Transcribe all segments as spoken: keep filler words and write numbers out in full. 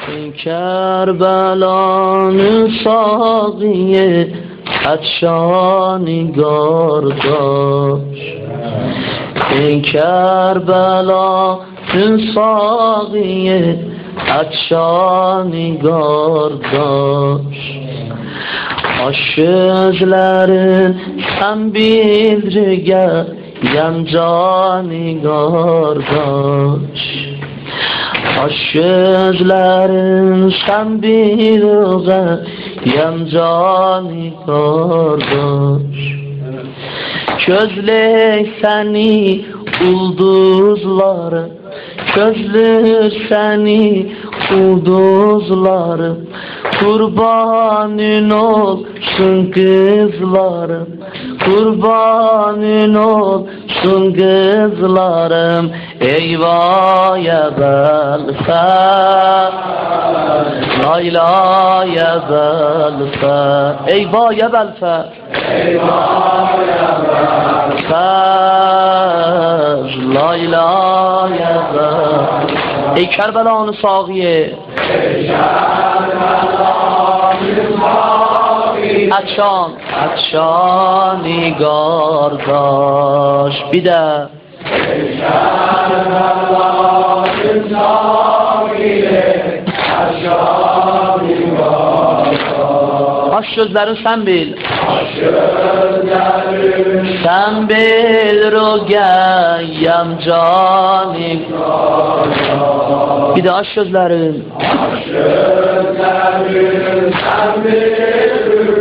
کربلان ساقی عطشانگار داشت این کربلان ساقی عطشانگار داشت aşızların sen bildirge yamcani kardeş aşızların sen bildirge yamcani kardeş közlük seni ulduzları közlük seni ulduzları kurbanın olsun kızlarım kurbanın olsun kızlarım eyvah ya belfer layla ya belfer eyvah ya belfer eyvah ya belfer layla ya belfer ey Kerbelanı Sagiye Açan, açani kardeş bir de aç sözlerin sen bil sen bil rogayem cani bir de aç sözlerin sen bil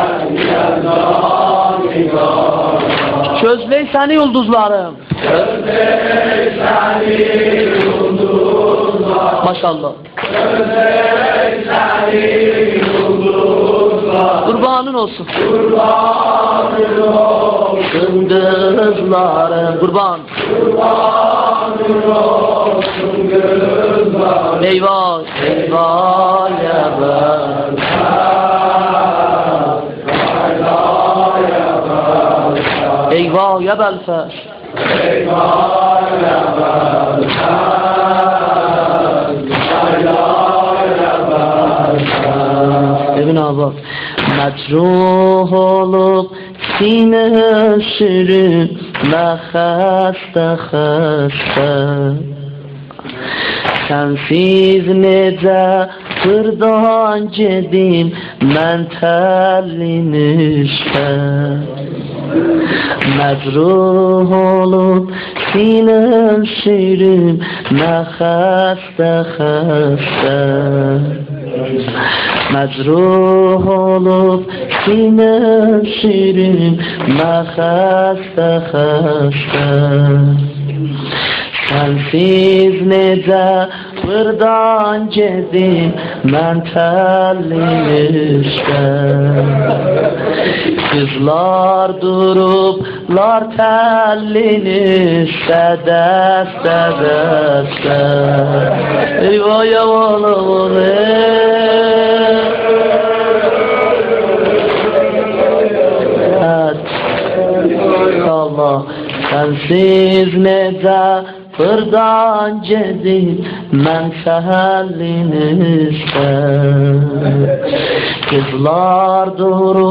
közley seni yıldızlarım közley seni yıldızlarım maşallah közley seni yıldızlarım kurbanın olsun kurbanın olsun kızlarım kurban kurbanın olsun kızlarım eyvah eyvah ya ben eyvah ya belfer eyvah ya belfer Evin abi mecruh olup sine sürünme hasta hasta sensiz nece kırdan cedim men terlinişte mecruh olup sinem şirin ne hasta hasta mecruh olup sinem şirin ne hasta hasta sensiz nece kırdan cedim men terlinişte kızlar duruplar terlinişte deste deste eyvah ya oğlum Allah sensiz nece fırdan cedid men sehellinişte kızlar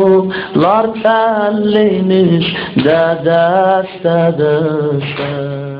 duruplar terliniş de deste deste